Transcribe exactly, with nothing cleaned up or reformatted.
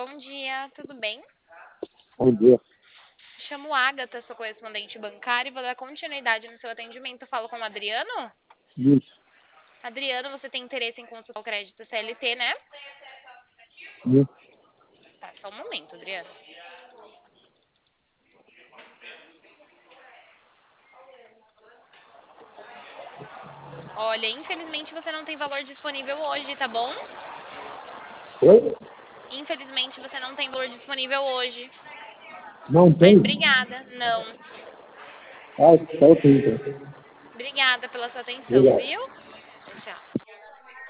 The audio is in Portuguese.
Bom dia, tudo bem? Bom dia. Chamo Agatha, sou correspondente bancária e vou dar continuidade no seu atendimento. Falo com o Adriano? Isso, Adriano, você tem interesse em consultar o crédito C L T, né? isso. Tá, só um momento, Adriano. Olha, infelizmente você não tem valor disponível hoje, tá bom? Oi? Infelizmente você não tem valor disponível hoje. Não Mas tem? obrigada. Não. Ah, só tem, então. Obrigada pela sua atenção, Obrigado. viu? Tchau, tchau.